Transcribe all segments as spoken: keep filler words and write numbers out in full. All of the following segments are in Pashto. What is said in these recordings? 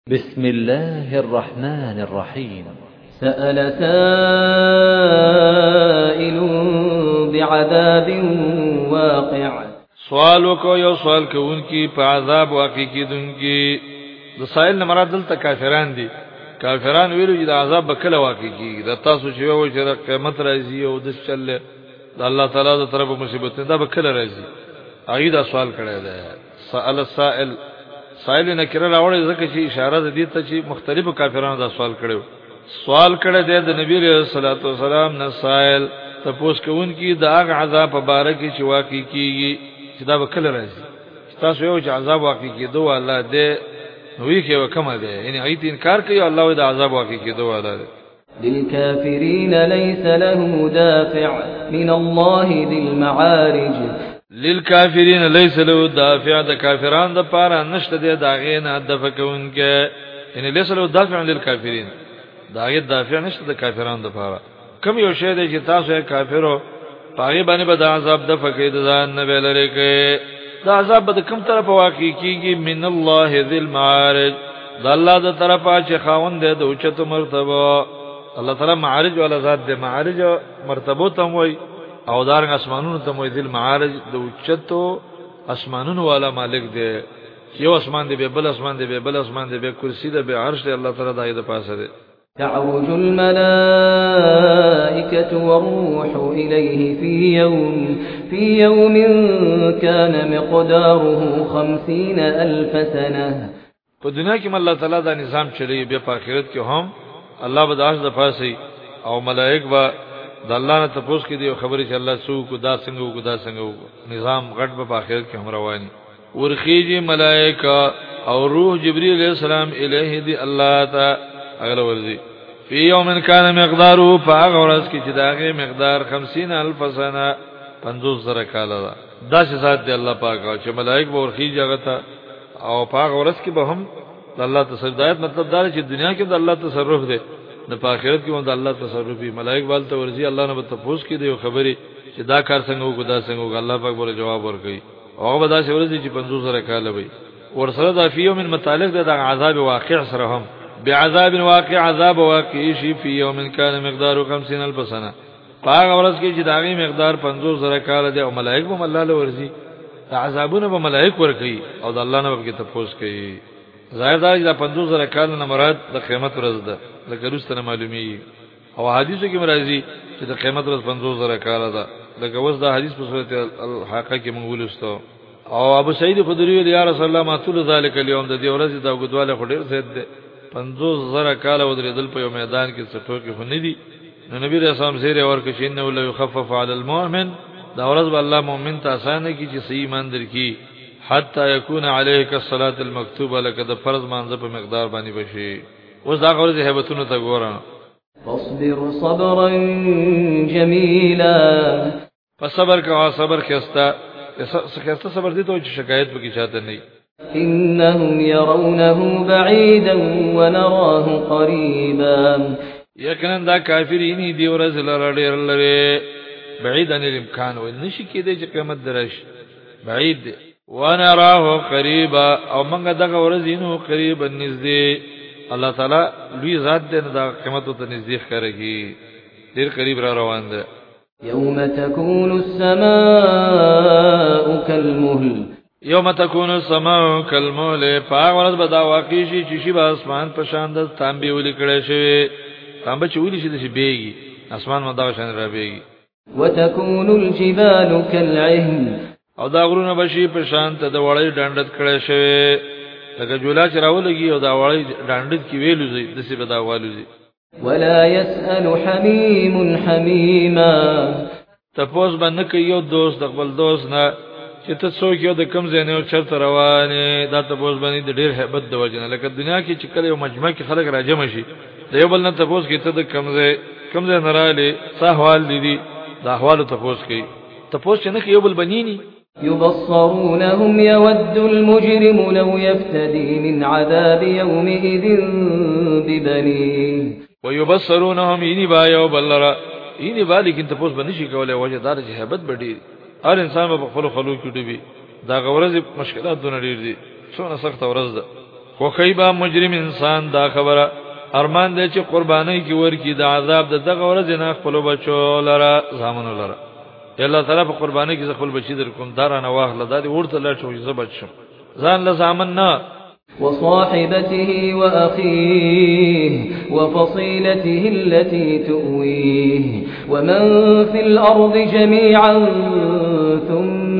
بسم الله الرحمن الرحيم. سأل سائل بعذاب واقع. سوالو کو یو سوال کوونکی په عذاب واقع کیدونکی. د سائل نه مراد دلته کافران دي. کافران ویلو چې د عذاب به کله واقع کیږي. د تاسو چې وایو چې قیامت راځي او د چل د الله تعالی د طرفه مصیبت دا به کله راځي. هغه دا سوال کړی دی. سأل سائل سائل نه کړه راوړی ځکه چې اشاره ده دي ته چې مختلفو کافرانو دا سوال کړو. سوال کړی دی د نبی رسول الله صلوات والسلام نه سائل تاسو کوونکی د هغه عذاب په باره کې چې واقع کیږي چې دا به کله راځي. تاسو یو چې عذاب واقع کیدو الله دې نوې کې وکمه ده یعنی ایت انکار کوي الله د عذاب واقع کیدو الله دې. للكافرين ليس له دافع من الله ذي المعارج. للکافرین لیس له دافع د کافرانو د پاره نشته د داغې نه دفع کوونکې یعنی لیس له دافع للکافرین داغې دافع نشته د کافرانو د پاره. کوم یو شی دی چې تاسو یې کافرو پاره باندې به د عذاب دفع کوي د ځان نه ویلره کوي د عذاب به کوم طرف واقع کیږي من الله ذی المعارج د الله د طرفه چې خاوند دی د اوچته مرتبه الله تعالی معارج ولا ذات د معارج مرتبه ته وایي او دارنګ اسمانونو ته موي ذل معارج د اوچتو اسمانونو والا مالک دی. یو اسمان دی به بل اسمان دی به بل اسمان دی به کرسی دی به عرش دی الله تعالی دای د پاسه دی. تعرج الملائكة والروح إليه في يوم في يوم كان مقداره خمسين ألف سنة. په دنیا کې الله تعالی دا نظام چلی به په آخرت کې هم الله به داش د پاسه او ملائک به د الله نه تاسو کې دی خبرې چې الله سو کو دا څنګه کو دا څنګه نظام غټ په آخرت کې هم رواني. ورخیږي ملائکه او روح جبرئیل علیہ السلام الیه دی الله تا اغل ورزي فی یوم کان مقداره فاغرس کې چې داغه مقدار خمسین الف سنه پنځوس زره کال دا داسې ذات دی الله پاک چې ملائک به ورخیږي هغه ته او فاغرس کې به هم د الله تصرف مطلب دا چې دنیا کې د الله تصرف دی د آخرت کې هم د الله تصرفي ملائک والته ورزي الله نه به تاسو کې دی خبري چې دا کار څنګه وکړه دا څنګه وکړه الله پاک به جواب ورکړي او به دا څه ورزي چې پنځوس زره کال وي ورسره د فیوم متعلق د عذاب واقع سره هم بعذاب واقع عذاب واقع شي فی یوم کان مقدار خمسین الف سنه هغه ورځ کې چې داغي مقدار پنځوس زره کال دی او ملائک هم الله له ورزي عذابونه به ملائک ورکړي او د الله نه به تاسو کوي. ظاهر دا چې پنځوس زره کال نه مراد د قیامت ورځ ده لکه روستنه معلومی او حدیثو کې مرাজি چې د قیامت ورځ پنځوس زره کال ده لکه اوس دا حدیث په صورت الحاقه کې موږ ولستو او ابو سعید خدری یا رسول الله ما طول ذلک اليوم د دې ورځې د غدواله خډیر زید ده پنځوس زره کال ودرېدل په میدان کې څټو کې خونی دي. نو نبی رسول الله زیره ورکه چې انه لو يخفف على المؤمن دا ورځ به الله مؤمن ته آسان کی چې صحیح ایمان درکې حتا یکون علیک الصلاه المکتوبه لکه د فرض مانځه په مقدار باندې بشي. اوس دا غوړي هیبتونو ته ګورم. فاصبر صبرا جميلا. فصبر کا صبر کېستا کېستا صبر دي ته چې شکایت وکي چاته نه. انهم يرونه بعيدا ونراه قريبا. یقینا دا کافرین دی ورځ لره ډیر لره بعید عن الامکان و نشي کېدی چې قیامت درش بعید ونراه قريبا او موږ دغه ورځ نو قریبا نږدې الله تعالی لوی ذات دې دا قیامت ته نږدې ښکارېږي ډیر قریب را روان ده. یوم تکون السماء كالمهل. یوم تکون السماء كالمهل فاورز بدا واقع شي چې شی په اسمان په شان د تانبي ولي کړي شوی تانبه چولی شي د شي بیږي اسمان مدا شان را بیږي. وتكون الجبال كالعهن. او دا غرونه بشي په شان ته د وړي ډنډت کړي شوی لکه جولا چراولږي او دا وړي ډنډت کې ویلو زي د سی بدا والوزي. ولا يسأل حميم حميما. تپوس باندې کې یو دوست د خپل دوست نه چې ته څوک یو د کم ځای نه چرته روانه دا تپوس باندې د ډیر hebat د وجنه لکه دنیا کې چې کله یو مجمع کې خلک راجم شي د یو بل نه تپوس کې ته د کم ځای کم ځای نه رااله سهوال دي د احوال تپوس کې تپوس چې نه کې یو بل بنيني. يبصرونهم يود المجرم لو يفتدي من عذاب يومئذ ببنيه. ويبصرونهم يني با يو بلرا يني با لیکن تاسو باندې شي کولای وجه دار چې hebat بډي هر انسان په خپل خلق کې ډوبي دا غورز مشکلات دونه ډیر دي څونه سخت ورځ ده خو خیبا مجرم انسان دا خبره ارمان دې چې قرباني کې ورکی د عذاب د دغه ورځ نه خپل بچو لره زامن لره الله تعالی په قرباني کې خپل بچی در کوم دارانه واخله دا دې ورته لا چوي زبد شم ځان له زامن نه وصاحبته وأخيه وفصيلته التي تؤويه ومن في الأرض جميعا ثم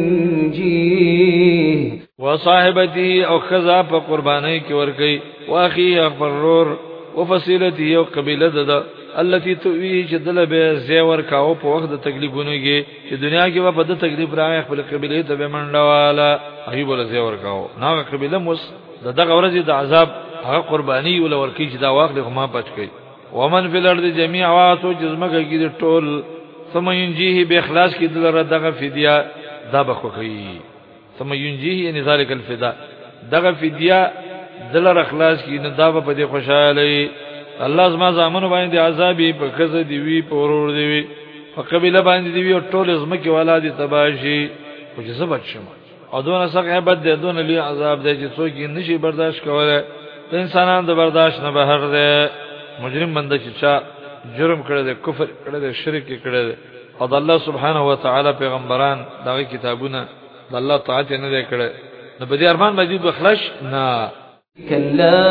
ينجيه وصاحبته او خذا په قرباني کې ورکی واخي فرور وفصيلته او قبيله ده التي تؤويه چې دل به زیور کاو په وخت د تکلیفونو کې چې دنیا کې په د تکلیف راغی خپل قبيله ته به منډواله ایوب ول زیور کاو ناغه قبيله مس دغه ورځ د عذاب هغه قرباني ول ورکی چې دا واخل ما بچ کی ومن فی الارض جميعا تو جسمه کې د ټول ثم ينجيه باخلاص کې دلره دغه فدیه دا بخوخی ثم ينجيه ان ذلك الفداء دغه فدیه دلره اخلاص کې نه دا په دې خوشاله الله زما زامن باندې عذابي په کزه دی وی په ورور دی وی په قبيله باندې دی وی ټول زمکه ولادي تباشي او چې سبب شم او دونه څنګه بد دی دونه لوی عذاب دی چې څوک یې نشي برداشت کولای د انسانانو د برداشت نه بهر دی مجرم بنده چې چا جرم کړی دی کفر کړی دی شرک کړی دی او د الله سبحانه و تعالی پیغمبران دغه کتابونه د الله طاعت نه دی کړی نو په دې ارمان باندې بخلش نه كلا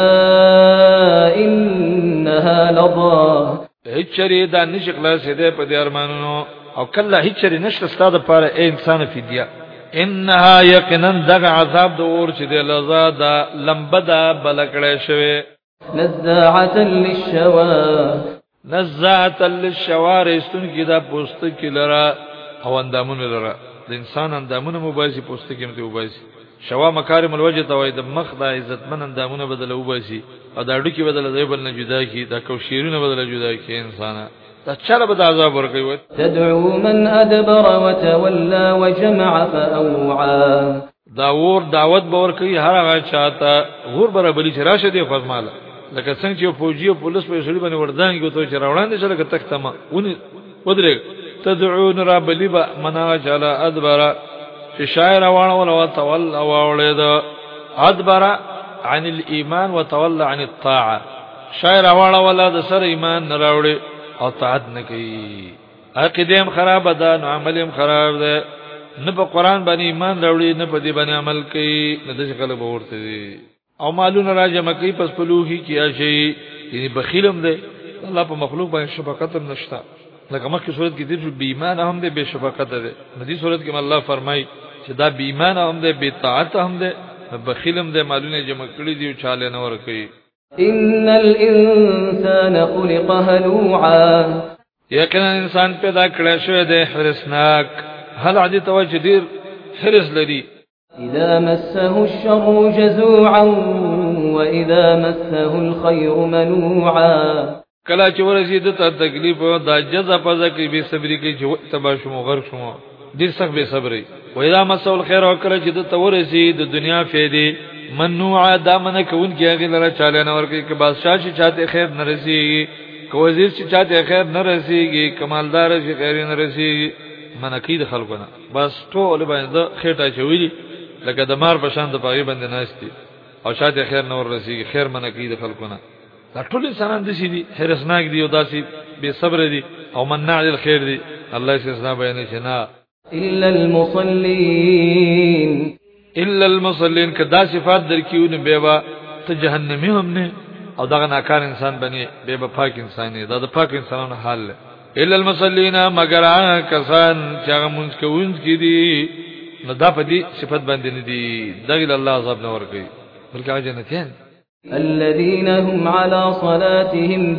إنها لظى هیچری دا نشي خلاص دې په دې ارمانونو او کله هیچری نشته ستاده پر انسان فدیه انها یقینا دغه عذاب د اور چې د لظا دا لمبدا بلکړې شوی نزاعه للشوا نزاعه للشوار استون کی دا پوست کی لرا او اندامونه لرا د انسان اندامونه مباسي پوست کی مته مباسي شوا مکارم الوجه توید مخ د عزتمن اندامونه بدل وباسي او دا ډکی بدل دی بل نه جدا کی دا کوشیرونه بدل جدا کی انسان دا چاله بد عذاب ورکوي تدعو من ادبر وتولى وجمع فاوعى دا ور دعوت باور کوي هر هغه چاته ور برابرۍ راشه دی فرماله لکه څنګه چې فوجي او پولیس په شړې باندې وردانګي ته چې راوړاندې شل کې تختمه ونی ودرې تدعون رب لبا منا جل ادبر چې شاعر وانه ولا تول او اولید ادبر عن الايمان وتولى عن الطاعه شاعر وانه ولا د سر ایمان نه راوړي او طاعت نه کوي عقیدهم خراب ده نو عملهم خراب ده نه په قران باندې ایمان راوړي نه په دې باندې عمل کوي نه د څه کله ورته دي او مالونه راجمه کوي پس پلوهي کیا شي یعنی بخیلم ده الله په مخلوق باندې شفقت نشته لکه مکه صورت کې دې بې ایمان هم ده بے شفقت ده دې صورت کې الله فرمای چې دا بې ایمان هم ده بے طاعت هم ده بخیلم ده مالونه جمع کړی دی او چاله نه ور کوي ان الانسان خلق هلوعا یقینا انسان پیدا کړی شوی دی حرسناک هل عادي توجه ډیر حرس لري اذا مسه الشر جزوعا واذا مسه الخير منوعا کله چې ورسید ته تکلیف او د جزا پزا کې به صبرې کې چې تبا شوم غرق شوم ډیر سخت به صبرې واذا مسه الخير او کله چې ته ورسید د دنیا فائدې منوعا دامن کون کې هغه لره چاله نه ورکې کې بادشاہ چې چاته خیر نه رسیږي کو وزیر چې چاته خیر نه رسیږي کمالدار چې خیر نه رسیږي منکی د خلقونه بس ټول باندې خېټه چويلي لکه د مار بشان د پاغي باندې ناشتي او چاته خیر نه ور رسیږي خیر منکی د خلقونه دا ټول انسانان دي چې حرسناک دي او داسي به صبر دي او مناع للخير دي الله استثناء بیان شنا الا المصلين الا المصلين کدا صفات درکیونه بیوا ته جهنمی هم نه او دغه ناکار انسان بني بیوا پاک انسان دی دا د پاک انسانانو حال الا المصلين مگر هغه کسان چې هغه مونږ کوونځ کی دي نو دا په دې صفات باندې نه دي دغه الله عذاب نه ور کوي بلکې جنتیان الذين هم على صلاتهم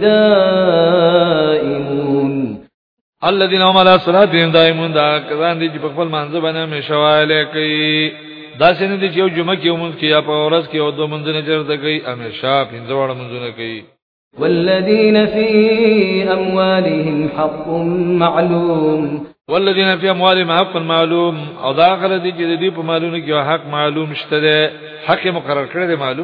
دائمون الذين هم على صلاتهم دائمون دا کسان دي چې په خپل منځ باندې مشواله کوي دا څنګه دي چې یو جمعه کې ومنځ کې یا په ورځ کې او دوه منځونه چرته کوي همیشه پنځه وړ منځونه کوي والذين في اموالهم حق معلوم والذين في اموالهم حق معلوم او دا غره دي چې دې په مالونو کې حق معلوم شته ده حق مقرر کړی دی معلوم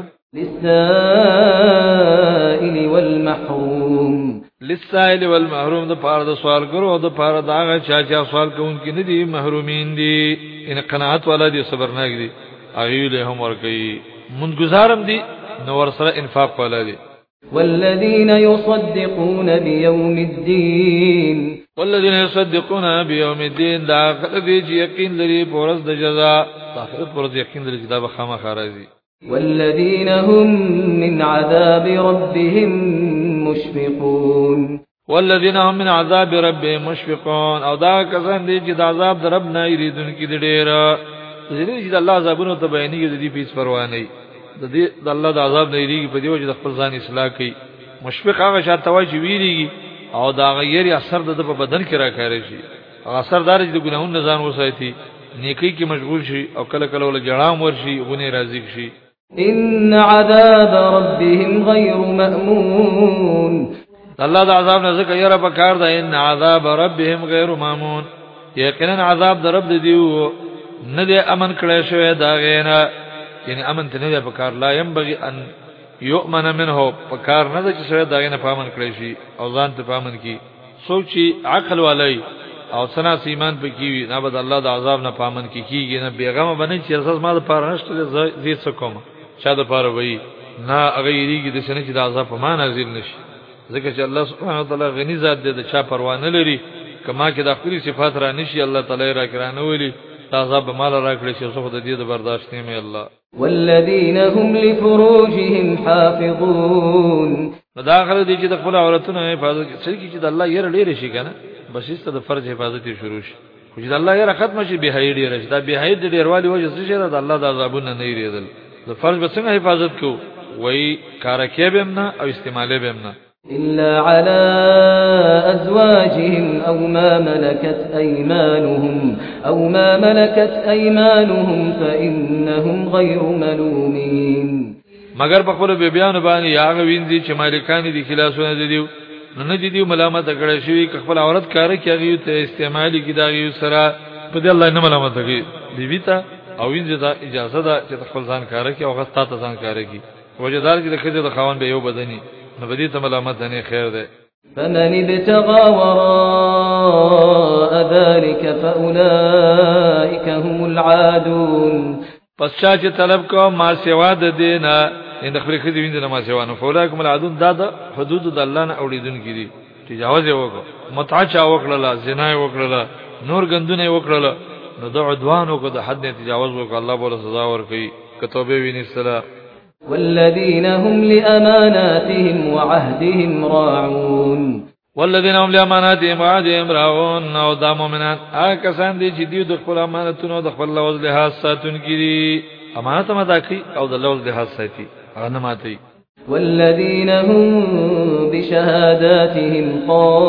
للسائل والمحروم للسائل والمحروم د پاره د سوالګرو او د پاره دا هغه چا چې سوال کوونکي نه دي محرومین دي ان قناعت والا دي صبرناک دي اغه له هم ورکوي منګزارم دي نو ور سره انفاق ولري والذين يصدقون بيوم الدين والذين يصدقون بيوم الدين دا خلدي چې یقین لري پورز د جزاء اخرت پورز یقین لري چې دا به خامخا راځي والذين هم من عذاب ربهم مشفقون والذين هم من عذاب ربهم مشفقون او دا کسان دي چې د عذاب در رب نه یریدونکي دي ډېر ځینې چې د الله عذابونو ته بیانېږي د دې پیس پروا نه د دې د الله د عذاب نه یریږي په دې وجه د خپل ځان اصلاح کوي مشفق هغه شاته وایي چې ویریږي او دا غیر اثر د په بدن کې راکاري شي اثر دار چې د ګناهونو ځان وساتي نیکی کې مشغول شي او کله کله ول جړام ورشي غونې راځي شي ان عذاب ربهم غير مأمون الله د عذاب نه ځکه یره په کار ده ان عذاب ربهم غیر مامون یقینا عذاب د رب دیو نه دې امن کړی شوی دا غینا یعنی امن ته نه دې په کار لا ينبغي ان یؤمن منه په کار نه ده چې شوی دا غینا په امن کړی شي او ځان ته په امن کی سوچي عقل والي او سنا ایمان په کی نه بد الله د عذاب نه په امن کی کیږي نه بیغمه باندې چې اساس ما د پاره نشته زی څه کوم شاده پاره وای نه هغه یریږي د سنې چې د عذاب په مان نازل نشي ځکه چې الله سبحانه وتعالى غنی ذات دی د چا پروا نه لري کما کې د خپل صفات را نشي الله تعالی را کرانه ویلي عذاب مال را کړی چې څه د دې د برداشت نه مې الله والذین هم لفروجهم حافظون داخله دي چې د خپل عورتونو حفاظت کوي چې د الله یې ډېر شي کنه بس است د فرض حفاظت شروع شي خو چې د الله یې ختم شي به هي ډېر شي دا به هي ډېروالي وجه څه شي د الله د عذابونو نه یریدل د فرض به څنګه حفاظت کو وای کارکې به نه او استعمال به نه إلا على أزواجهم أو ما ملكت أيمانهم أو ما ملكت أيمانهم فإنهم غير ملومين مگر په خپل به بیان باندې یاغه وینځي چې مالکان دي خلاصونه دي نو نه دي ملامت کړي شوی خپل عورت کار کوي ته استعمالي کی داغي سره په دې الله نه ملامت کوي بیبي ته او وینځي ته اجازه ده چې خپل ځان کار کوي او غستا ته ځان کار کوي وجدار چې د خځې د خاوند به یو بدني نو بدی ته ملامت نه خیر ده فمن ابتغى وراء ذلك فاولئك هم العادون پس چا چې طلب کو ما سوا د دینه ان خپل خدي وینځ نه ما سوا نه فاولئک هم العادون دا د حدود د الله نه اوریدون کړي تجاوز یې وکړه متع چا وکړه زنا یې وکړه نور غندونه وکړه نو د عدوان او د حد نه تجاوز وکړه الله بوله سزا ورکړي کتوبه ویني سلام والذين هم لأماناتهم وعهدهم راعون والذين هم لأماناتهم وعهدهم راعون او دا مؤمنان هغه کسان دي چې دوی د خپل امانتونو او د خپل لوز لحاظ ساتونکي دي امانت ماده کوي او د لوز لحاظ ساتي هغه نه ماتي والذين هم بشهاداتهم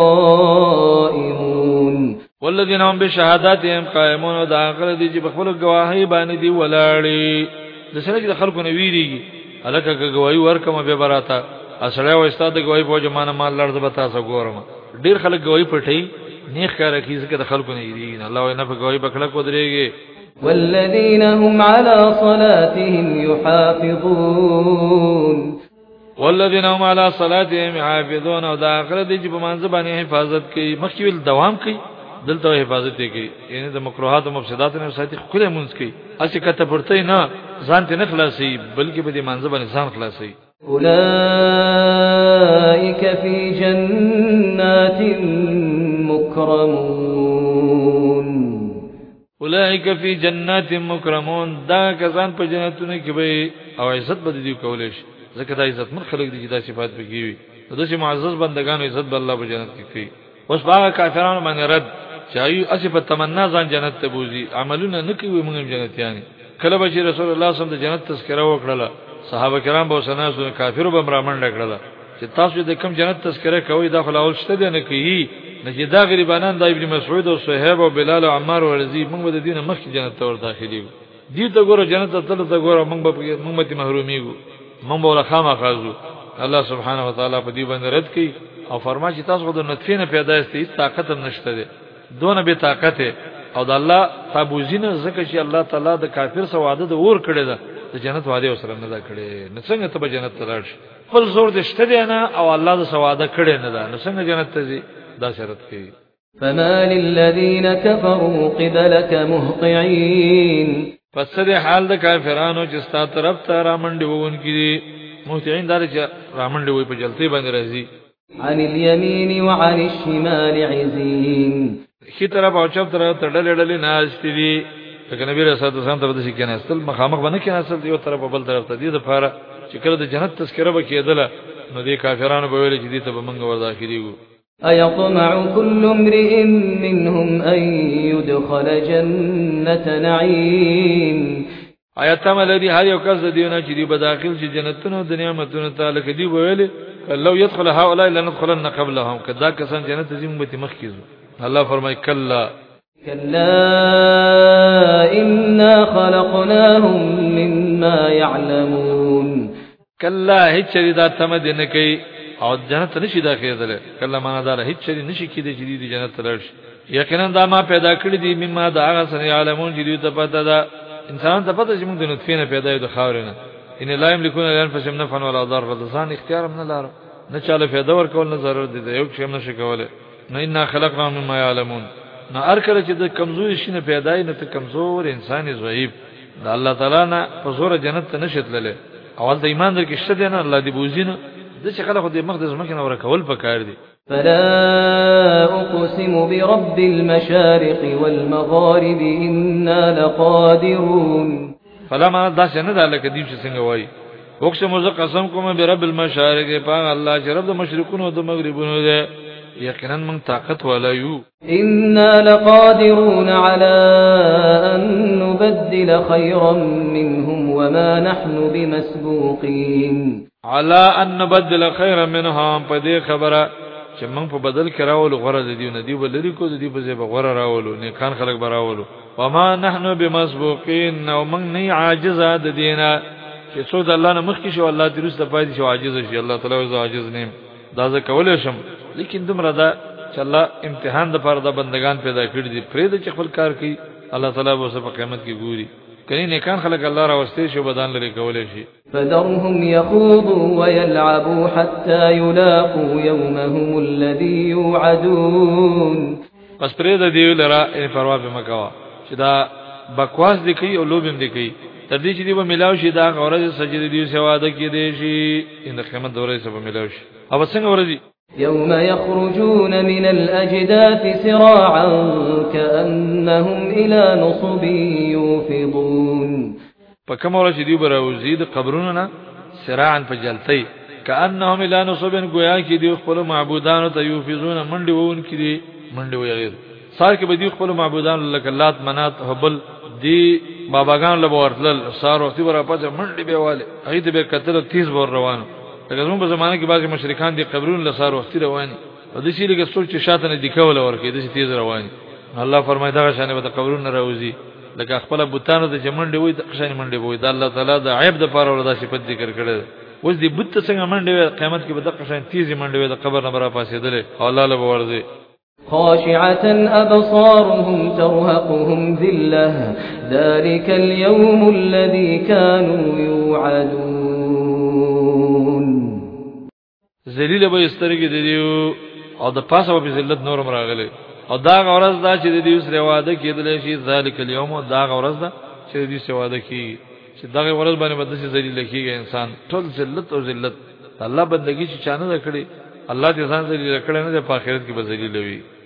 قائمون والذين هم بشهاداتهم قائمون او دا هغه دي چې په خپل گواهی باندې دي ولاړي د سره چې د خلکو نه ویریږي الکه گواہی ورکمه به براته اصله و استاد گواہی په جمانه مال لړز به تاسو ګورم ډیر خلک گواہی پټي نیخ کار کوي چې د خلکو نه یریږي الله نه په گواہی بکړه کو درېږي والذین هم علی صلاتهم یحافظون والذین هم علی صلاتهم یحافظون او دا اخر دي چې په منځ باندې حفاظت کوي مخکې ول دوام کوي دلته حفاظت کوي یعنی د مکروهات او مفسدات نه ساتي خو له مونږ کوي اسی کته پړته نه ځان ته نه خلاصي بلکې په دې منځ باندې ځان خلاصي اولئک فی جنات مکرمون اولئک فی جنات مکرمون دا کسان په جنتونو کې به او عزت به دي کولې شي ځکه دا عزت من خلق دي چې دا صفات به کیوي د دې معزز بندگانو عزت به الله په جنت کې کوي اوس هغه کافرانو باندې رد چایو اسی په تمنا ځان جنت ته بوزي عملونه نه کوي موږ جنتیان کله به چې رسول الله صلی الله علیه وسلم د جنت تذکرہ وکړه صحابه کرام به سناسو کافرو به برامن ډکړه چې تاسو د کوم جنت تذکرہ کوي دا خلاول شته دی نه کوي نه چې دا غریبانان د ابن مسعود او صہیب او بلال او عمار او رضی موږ د دینه مخکې جنت ته ور داخلي دي ته ګوره جنت ته تل ته ګوره موږ به موږ ته محرومیږو موږ به خامہ خازو الله سبحانه و تعالی په دې باندې رد کوي او فرمایي چې تاسو د نطفه نه پیدا استئ طاقت هم نشته دي دونه به طاقت او د الله تابوزینه زکه چې الله تعالی د کافر سره وعده د اور کړی ده د جنت وعده سره نه ده کړی نو څنګه ته به جنت ته راشې خپل زور دې شته دی نه او الله د سواده کړی نه ده نو څنګه جنت ته ځي دا شرط کوي فما للذين كفروا قبلك مهطعين پس دې حال د کافرانو چې ستا طرف ته رامنډي وون کړي مهتعين دار چې رامنډي وي په جلتي باندې راځي عن اليمين وعن الشمال عزين خي طرف او چپ طرف ته ډلې ډلې ناشتي دي لکه نبی رسول الله صلی الله علیه وسلم ته کې نسل مخامخ باندې کې نسل یو طرف بل طرف ته دي د فاره چې کله د جنت تذکره به کېدله نو دې کافرانو به ویل چې دې ته به منګ ورځاخريږو ايطمع كل امرئ منهم ان يدخل جنة نعيم آیات ملذي هر یو کس دیونه چې دی به داخل شي جنتونو د نعمتونو تعالی کدی ویل لو يدخل هؤلاء لندخلن قبلهم کدا کسان جنت زم به مخکیزو الله فرمای کلا كلا إنا خلقناهم مما يعلمون کلا هیڅ دا تمدن کوي او جنت نشي داخله کله معنا دا هیڅ شي نشي کېدی چې دی جنت لرش یقینا دا ما پیدا کړی دی مما دا هغه سره علمون چې دوی ته پته ده انسان ته پته چې موږ د نطفه نه پیدا یو د خاورینه ان لا یملکون الانفس نفعا ولا ضرر رضان اختیار من لار نه چاله پیدا ورکول نه ضرورت دی یو شی نشي کوله نه ان خلقنا مما يعلمون نه ار کله چې د کمزوري شینه پیدای نه ته کمزور انساني ضعیف د الله تعالی نه په زور جنت ته نشتلله اول د ایمان در کې شته نه الله دی بوزینه د څه خلک د مقدس مکه نور کول پکار دي فلا اقسم برب المشارق والمغارب انا لقادرون فلا ما دا څنګه د الله کدی چې څنګه وای وقسم ز قسم کوم برب المشارق په الله چې رب د مشرقونو او د مغربونو ده یقینا من طاقت ولا یو انا لقادرون على ان نبدل خيرا منهم وما نحن بمسبوقين على ان نبدل خيرا منهم په دې خبره چې موږ په بدل کې راول غره دي نه دی ولري کو دي په ځای به غره راولو نه کان خلک براولو وما نحن بمسبوقين او موږ نه عاجزه د دینه چې څو د الله نه مخکې شو الله دې رسته پاتې شو عاجز شي الله تعالی زو عاجز نیم دا زه کولای شم لیکن دومره دا چې الله امتحان د پر د بندگان پیدا کړی دي پرې د خپل کار کوي الله تعالی به په قیامت کې ګوري کني نیکان خلک الله را واستې شو بدن لري کولای شي فذرهم يخوضوا ويلعبوا حتى يلاقوا يومهم الذي يوعدون پس پرې د دی لرا ان پروا به مکوا چې دا بکواس دي کوي او لوبم دي کوي تر دې چې دی به ملاو شي دا غوړه سجدي دی سواده کې دی شي ان قیامت دوره سبا ملاو شي او څنګه ورځي يوم يخرجون من الأجداث سراعا كأنهم إلى نصب يوفضون فكما ورش دي براوزي د قبروننا سراعا فجلتي كأنهم إلى نصب گویا کی دی خپل معبودان ته یوفضون منډي وون کی دی منډي ویل سار کې به دی خپل معبودان لکلات منات حبل دی باباګان له ورتل سار وختي ورا پځ منډي به والے اې ته به کتل تیز ور روان دغه زموږ په زمانه کې بعضی مشرکان دي قبرون له سار وختي رواني او د شي لګ سوچ شاته نه دی کوله ورکې د تیز رواني الله فرمایي دا شانه به قبرون راوځي لکه خپل بوتانو د جمنډي وي د قشاني منډي وي د الله تعالی د عیب د پاره ولدا صفت ذکر کړل اوس دې بوت څنګه منډي قیامت کې به د قشان تیز منډي د قبر نه برا پاسېدل او الله له ورځي خاشعة أبصارهم ترهقهم ذلة ذلك اليوم الذي كانوا يوعدون ذلیل به استرګې دیو او د پاسه به ذلت نورم راغلي او دا غورز دا چې د دې سره واده کېدل شي ذالک اليوم دا غورز دا چې د دې سره واده کی چې دا غورز باندې بد شي ذلیل کیږي انسان ټول ذلت او ذلت الله بندگی چې چانه کړي الله دې ځان ذلیل کړي نه په آخرت کې به ذلیل وي